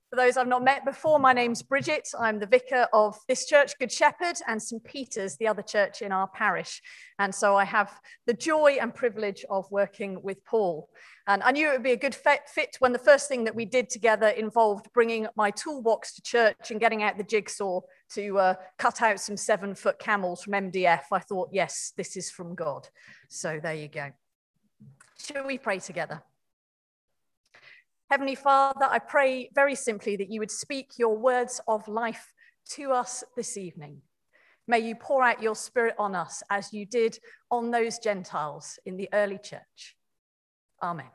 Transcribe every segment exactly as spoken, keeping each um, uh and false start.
For those I've not met before, my name's Bridget. I'm the vicar of this church, Good Shepherd, and St Peter's, the other church in our parish. And so I have the joy and privilege of working with Paul. And I knew it would be a good fit when the first thing that we did together involved bringing my toolbox to church and getting out the jigsaw to uh, cut out some seven-foot camels from M D F. I thought, yes, this is from God. So there you go. Shall we pray together? Heavenly Father, I pray very simply that you would speak your words of life to us this evening. May you pour out your Spirit on us as you did on those Gentiles in the early church. Amen.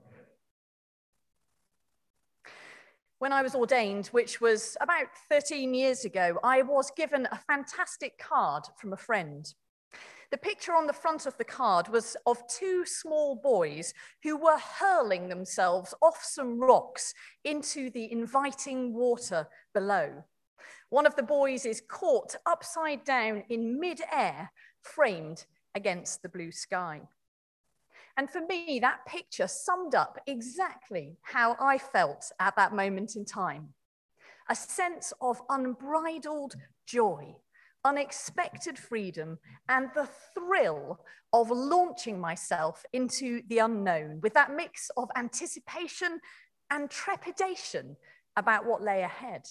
When I was ordained, which was about thirteen years ago, I was given a fantastic card from a friend. The picture on the front of the card was of two small boys who were hurling themselves off some rocks into the inviting water below. One of the boys is caught upside down in mid-air, framed against the blue sky. And for me, that picture summed up exactly how I felt at that moment in time. A sense of unbridled joy, unexpected freedom, and the thrill of launching myself into the unknown with that mix of anticipation and trepidation about what lay ahead.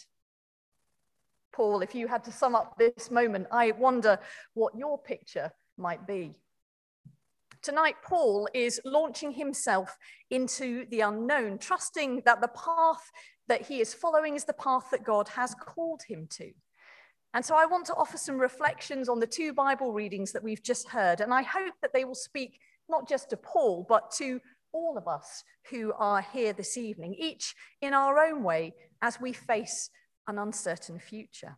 Paul, if you had to sum up this moment, I wonder what your picture might be. Tonight, Paul is launching himself into the unknown, trusting that the path that he is following is the path that God has called him to. And so I want to offer some reflections on the two Bible readings that we've just heard. And I hope that they will speak not just to Paul, but to all of us who are here this evening, each in our own way as we face an uncertain future.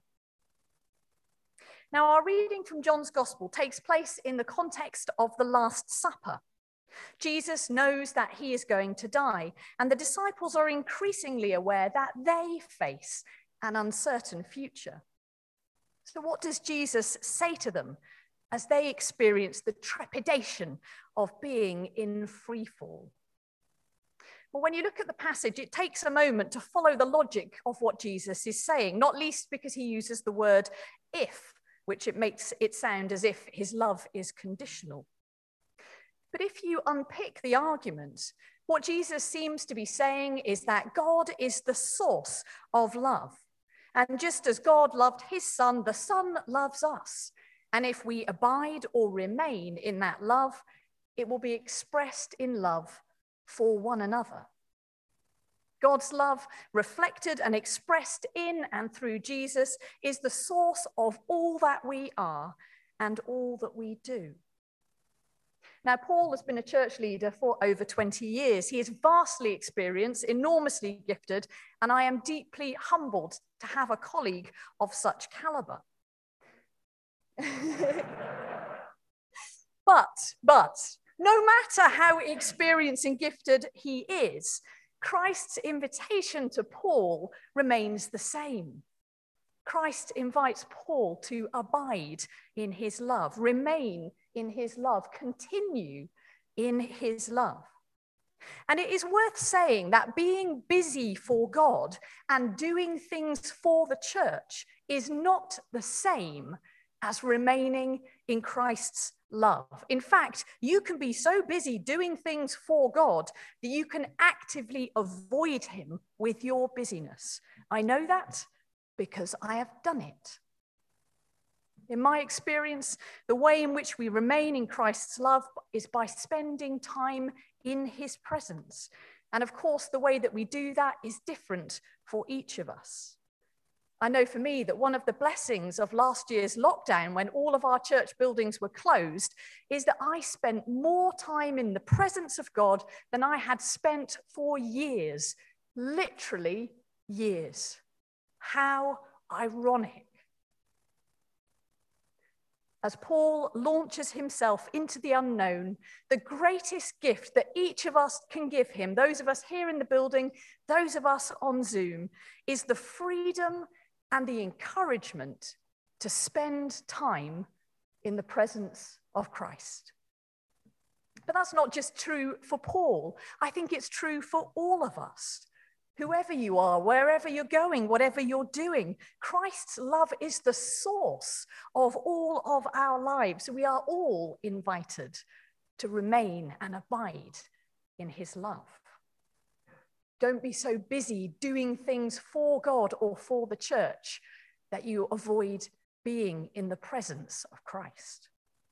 Now, our reading from John's Gospel takes place in the context of the Last Supper. Jesus knows that he is going to die, and the disciples are increasingly aware that they face an uncertain future. So what does Jesus say to them as they experience the trepidation of being in free fall? Well, when you look at the passage, it takes a moment to follow the logic of what Jesus is saying, not least because he uses the word if, which it makes it sound as if his love is conditional. But if you unpick the argument, what Jesus seems to be saying is that God is the source of love. And just as God loved his Son, the Son loves us. And if we abide or remain in that love, it will be expressed in love for one another. God's love, reflected and expressed in and through Jesus, is the source of all that we are and all that we do. Now, Paul has been a church leader for over twenty years. He is vastly experienced, enormously gifted, and I am deeply humbled to have a colleague of such caliber. but, but, no matter how experienced and gifted he is, Christ's invitation to Paul remains the same. Christ invites Paul to abide in his love, remain in his love, continue in his love. And it is worth saying that being busy for God and doing things for the church is not the same as remaining in Christ's love. In fact, you can be so busy doing things for God that you can actively avoid him with your busyness. I know that because I have done it. In my experience, the way in which we remain in Christ's love is by spending time in his presence. And of course, the way that we do that is different for each of us. I know for me that one of the blessings of last year's lockdown, when all of our church buildings were closed, is that I spent more time in the presence of God than I had spent for years, literally years. How ironic. As Paul launches himself into the unknown, the greatest gift that each of us can give him, those of us here in the building, those of us on Zoom, is the freedom and the encouragement to spend time in the presence of Christ. But that's not just true for Paul. I think it's true for all of us. Whoever you are, wherever you're going, whatever you're doing, Christ's love is the source of all of our lives. We are all invited to remain and abide in his love. Don't be so busy doing things for God or for the church that you avoid being in the presence of Christ.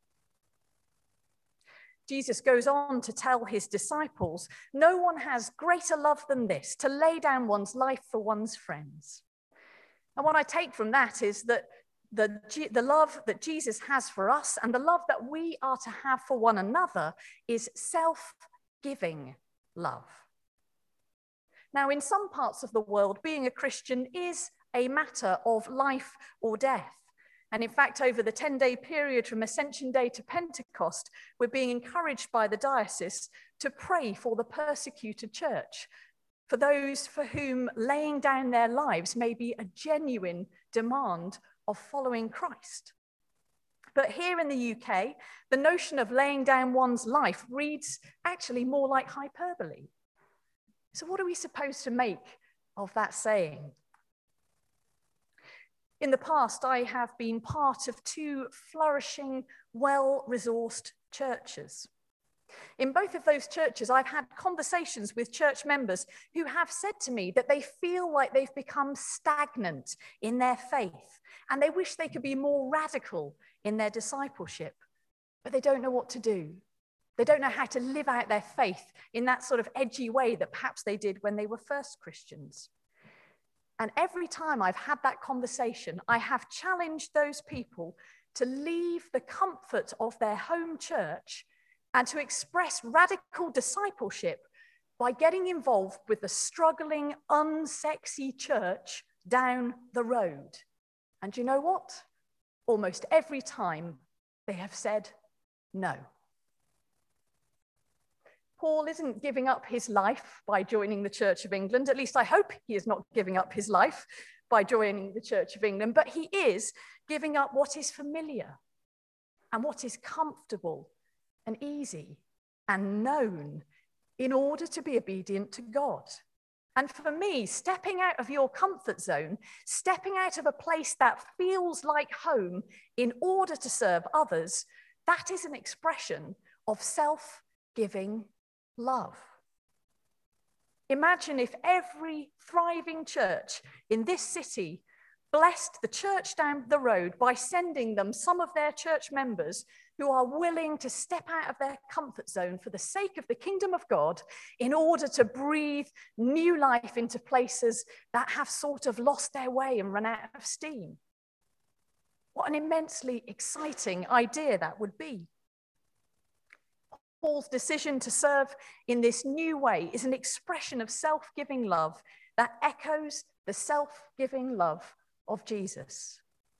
Jesus goes on to tell his disciples, no one has greater love than this, to lay down one's life for one's friends. And what I take from that is that the, the love that Jesus has for us and the love that we are to have for one another is self-giving love. Now, in some parts of the world, being a Christian is a matter of life or death. And in fact, over the ten-day period from Ascension Day to Pentecost, we're being encouraged by the diocese to pray for the persecuted church, for those for whom laying down their lives may be a genuine demand of following Christ. But here in the U K, the notion of laying down one's life reads actually more like hyperbole. So what are we supposed to make of that saying? In the past, I have been part of two flourishing, well-resourced churches. In both of those churches, I've had conversations with church members who have said to me that they feel like they've become stagnant in their faith and they wish they could be more radical in their discipleship, but they don't know what to do. They don't know how to live out their faith in that sort of edgy way that perhaps they did when they were first Christians. And every time I've had that conversation, I have challenged those people to leave the comfort of their home church and to express radical discipleship by getting involved with the struggling, unsexy church down the road. And you know what? Almost every time they have said no. Paul isn't giving up his life by joining the Church of England. At least I hope he is not giving up his life by joining the Church of England, but he is giving up what is familiar and what is comfortable and easy and known in order to be obedient to God. And for me, stepping out of your comfort zone, stepping out of a place that feels like home in order to serve others, that is an expression of self-giving love. Imagine if every thriving church in this city blessed the church down the road by sending them some of their church members who are willing to step out of their comfort zone for the sake of the kingdom of God in order to breathe new life into places that have sort of lost their way and run out of steam. What an immensely exciting idea that would be. Paul's decision to serve in this new way is an expression of self-giving love that echoes the self-giving love of Jesus.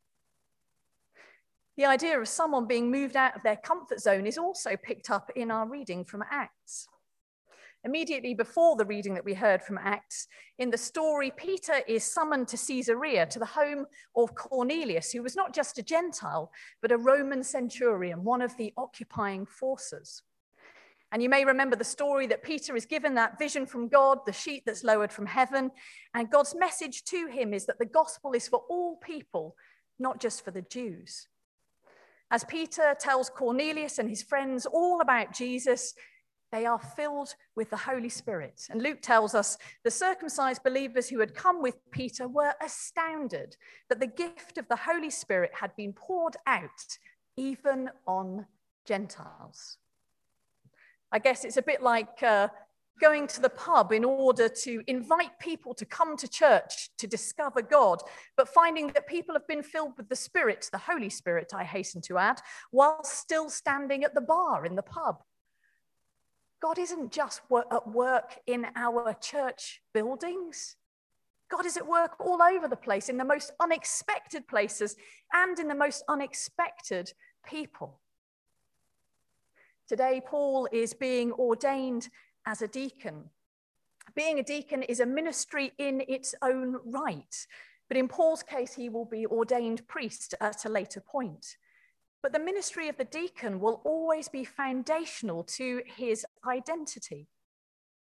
The idea of someone being moved out of their comfort zone is also picked up in our reading from Acts. Immediately before the reading that we heard from Acts, in the story, Peter is summoned to Caesarea, to the home of Cornelius, who was not just a Gentile, but a Roman centurion, one of the occupying forces. And you may remember the story that Peter is given that vision from God, the sheet that's lowered from heaven. And God's message to him is that the gospel is for all people, not just for the Jews. As Peter tells Cornelius and his friends all about Jesus, they are filled with the Holy Spirit. And Luke tells us the circumcised believers who had come with Peter were astounded that the gift of the Holy Spirit had been poured out even on Gentiles. I guess it's a bit like uh, going to the pub in order to invite people to come to church to discover God, but finding that people have been filled with the Spirit, the Holy Spirit, I hasten to add, while still standing at the bar in the pub. God isn't just at work in our church buildings. God is at work all over the place, in the most unexpected places and in the most unexpected people. Today, Paul is being ordained as a deacon. Being a deacon is a ministry in its own right, but in Paul's case, he will be ordained priest at a later point. But the ministry of the deacon will always be foundational to his identity.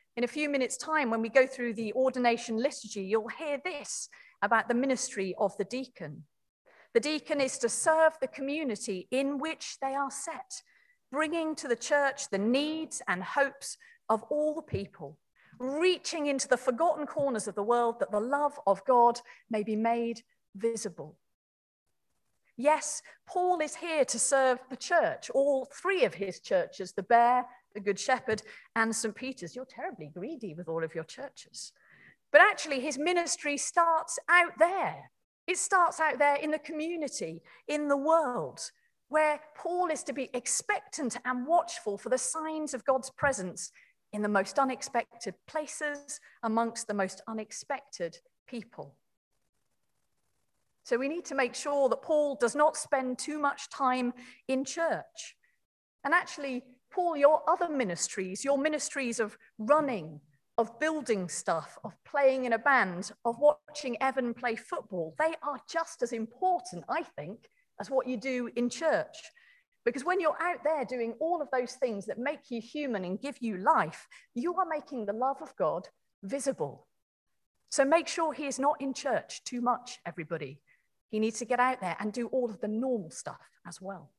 In a few minutes' time, when we go through the ordination liturgy, you'll hear this about the ministry of the deacon. The deacon is to serve the community in which they are set, bringing to the church the needs and hopes of all the people, reaching into the forgotten corners of the world that the love of God may be made visible. Yes, Paul is here to serve the church, all three of his churches, the Bear, the Good Shepherd, and Saint Peter's. You're terribly greedy with all of your churches. But actually, his ministry starts out there. It starts out there in the community, in the world, where Paul is to be expectant and watchful for the signs of God's presence in the most unexpected places, amongst the most unexpected people. So we need to make sure that Paul does not spend too much time in church. And actually, Paul, your other ministries, your ministries of running, of building stuff, of playing in a band, of watching Evan play football, they are just as important, I think, as what you do in church. Because when you're out there doing all of those things that make you human and give you life, you are making the love of God visible. So make sure he is not in church too much, everybody. He needs to get out there and do all of the normal stuff as well.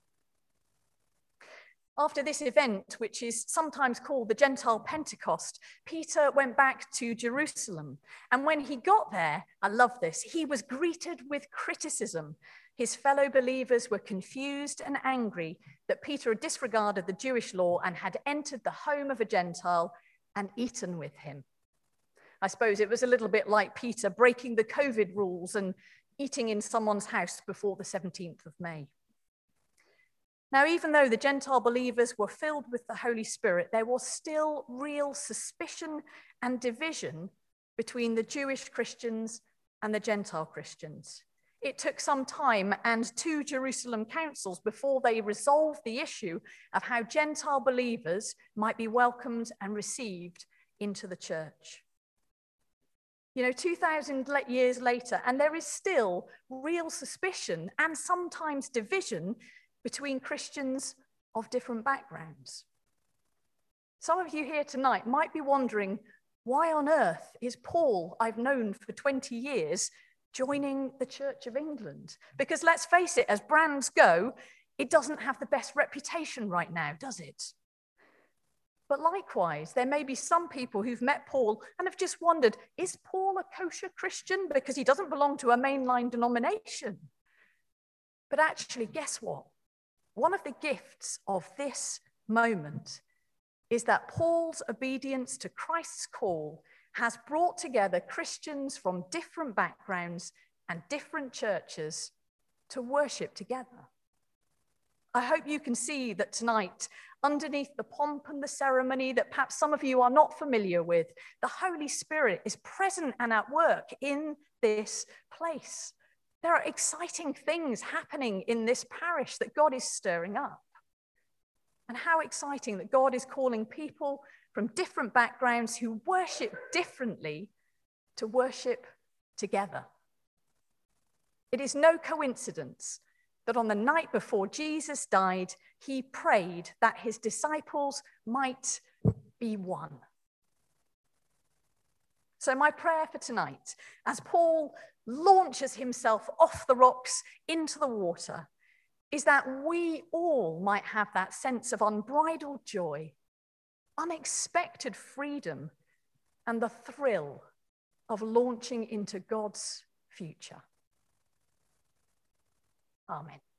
After this event, which is sometimes called the Gentile Pentecost, Peter went back to Jerusalem. And when he got there, I love this, he was greeted with criticism. His fellow believers were confused and angry that Peter had disregarded the Jewish law and had entered the home of a Gentile and eaten with him. I suppose it was a little bit like Peter breaking the COVID rules and eating in someone's house before the seventeenth of May. Now, even though the Gentile believers were filled with the Holy Spirit, there was still real suspicion and division between the Jewish Christians and the Gentile Christians. It took some time and two Jerusalem councils before they resolved the issue of how Gentile believers might be welcomed and received into the church. You know, two thousand years later, and there is still real suspicion and sometimes division between Christians of different backgrounds. Some of you here tonight might be wondering, why on earth is Paul, I've known for twenty years, joining the Church of England? Because let's face it, as brands go, it doesn't have the best reputation right now, does it? But likewise, there may be some people who've met Paul and have just wondered, is Paul a kosher Christian? Because he doesn't belong to a mainline denomination. But actually, guess what? One of the gifts of this moment is that Paul's obedience to Christ's call has brought together Christians from different backgrounds and different churches to worship together. I hope you can see that tonight, underneath the pomp and the ceremony that perhaps some of you are not familiar with, the Holy Spirit is present and at work in this place. There are exciting things happening in this parish that God is stirring up. And how exciting that God is calling people from different backgrounds who worship differently to worship together. It is no coincidence that on the night before Jesus died, he prayed that his disciples might be one. So my prayer for tonight, as Paul launches himself off the rocks into the water, is that we all might have that sense of unbridled joy, unexpected freedom, and the thrill of launching into God's future. Amen.